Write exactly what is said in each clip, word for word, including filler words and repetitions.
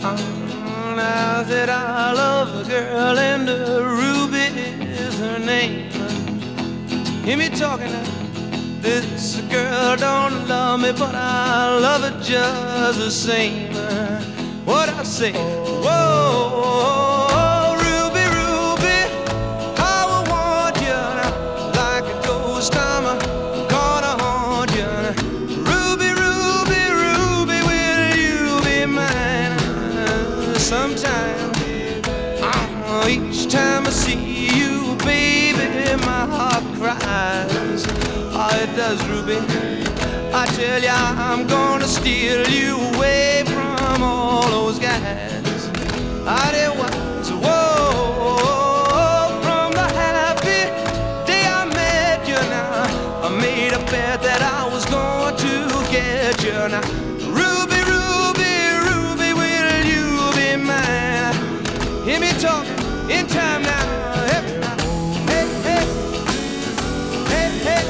Now that I love a girl and uh, Ruby is her name. Hear me talking now. This girl don't love me, but I love her just the same. What I say? Whoa, Ruby, Ruby, how I want you now, like a ghost. I'm gonna haunt you now. Ruby, Ruby, Ruby, will you be mine? Sometime, uh, each time I see you, baby, my heart cries. Oh, it does, Ruby. I tell ya, I'm gonna steal you away from all those guys. I did once, whoa, from the happy day I met you now. I made a bet that I was going to get you now. Ruby, Ruby, Ruby, will you be mine? Hear me talking in time now. Hey, hey, hey, hey, hey.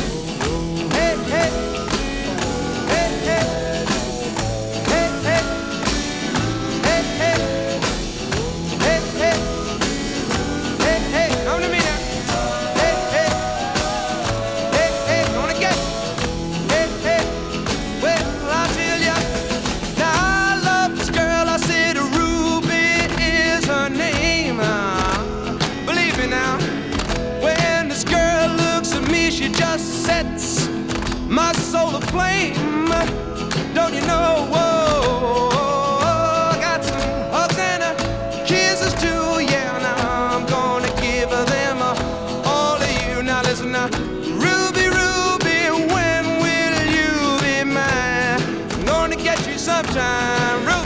Sets my soul aflame. Don't you know? Whoa, I got some hugs and uh, kisses too. Yeah, now I'm gonna give them uh, all of you. Now listen now, Ruby, Ruby, when will you be mine? I'm gonna get you sometime. Ruby,